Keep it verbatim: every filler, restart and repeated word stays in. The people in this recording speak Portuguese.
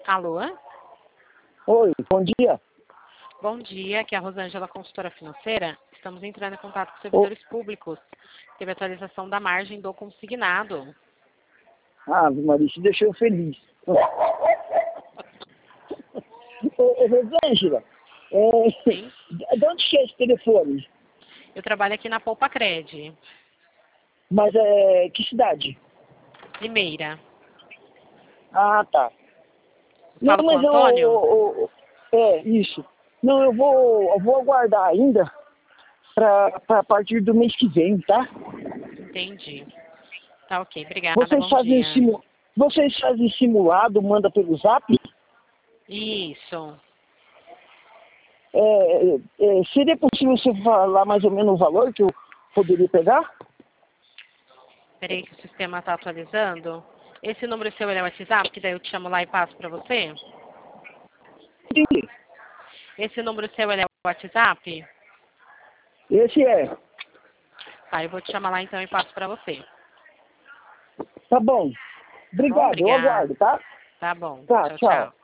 Alô? Oi, bom dia. Bom dia, aqui é a Rosângela, consultora financeira. Estamos entrando em contato com servidores públicos. Teve atualização da margem do consignado. Ah, Maria, isso deixou eu feliz. Ô, ô, Rosângela, é, Sim. de onde que é esse telefone? Eu trabalho aqui na Poupa Cred, Mas é, que cidade? Limeira. Ah, tá. Não, Falo com o mas eu, Antônio? eu- eu- é, isso. Não, eu vou, eu vou aguardar ainda para a partir do mês que vem, tá? Entendi. Tá ok, obrigada, Vocês bom fazem, dia. simu, vocês fazem simulado, manda pelo zap? Isso. É, é, seria possível você falar mais ou menos o valor que eu poderia pegar? Peraí que o sistema está atualizando. Esse número seu é o WhatsApp, que daí eu te chamo lá e passo para você? Entendi. Esse número seu é o WhatsApp? Esse é. Tá, eu vou te chamar lá então e passo para você. Tá bom. Tá bom? Obrigado, eu Obrigada. aguardo, tá? Tá bom. Tá, Tchau, tchau. tchau.